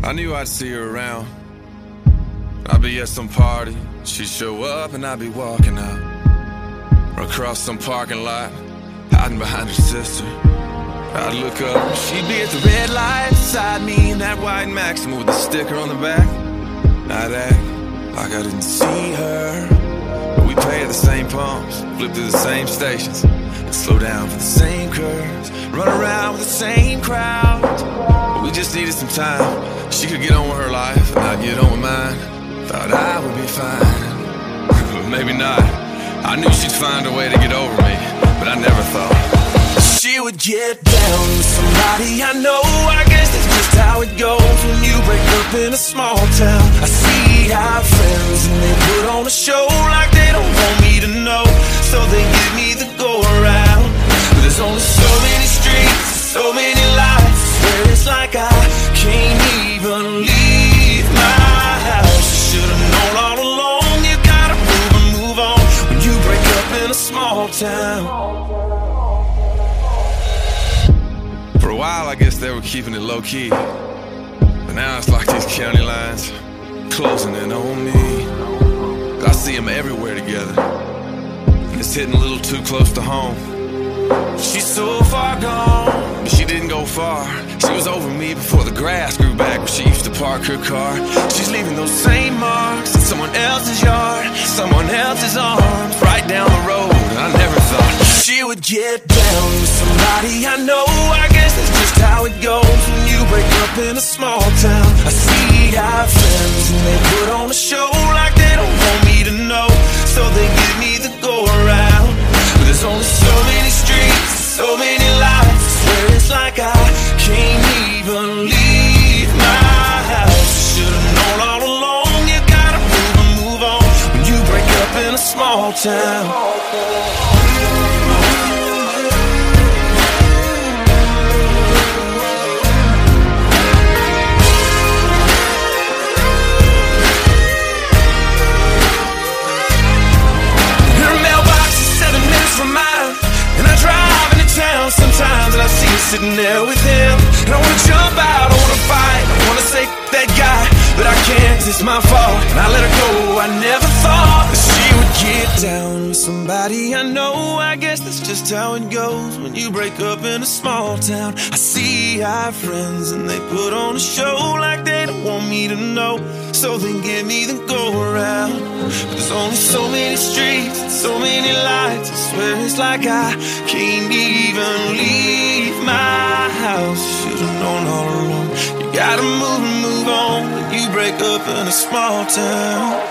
I knew I'd see her around. I'd be at some party, she'd show up and I'd be walking out. Or across some parking lot, hiding behind her sister. I'd look up, she'd be at the red light beside me in that white Maxima with a sticker on the back. I'd act like I didn't see her, but we pay at the same pumps, flip through the same stations, and slow down for the same curves, run around with the same crowd. But we just needed some time. She could get on with her life and I'd get on with mine. Thought I would be fine, but maybe not. I knew she'd find a way to get over me, but I never thought she would get down with somebody I know. I guess that's just how it goes when you break up in a small town. I see our friends and they put on a show like they don't want me to know, so they give me the go around. But there's only so many streets, so many lights, where it's like I can't even leave my house. You should've known all along, you gotta move and move on when you break up in a small town. For a while, I guess they were keeping it low-key, but now it's like these county lines closing in on me. I see them everywhere together, and it's hitting a little too close to home. She's so far gone, but she didn't go far. She was over me before the grass grew back where she used to park her car. She's leaving those same marks in someone else's yard, someone else's arms, right down the road. And I never thought she would get down with somebody I know. I guess that's just how it goes when you break up in a small town. I see our friends and they put on a show like they don't want me to know, so they give me the go around. But there's only so many streets, so many lights, where it's like I can't even leave my house. You should've known all along, you gotta move and move on when you break up in a small town. Sometimes and I see her sitting there with him, and I wanna jump out, I wanna fight, I wanna say that guy, but I can't, it's my fault, and I let her go. I never thought that she would get down with somebody I know. I guess that's just how it goes when you break up in a small town. I see our friends and they put on a show like they don't want me to know, so they give me the go around. But there's only so many streets and so many lights, I swear it's like I can't even leave my house. Should've known all along, you gotta move and move on when you break up in a small town.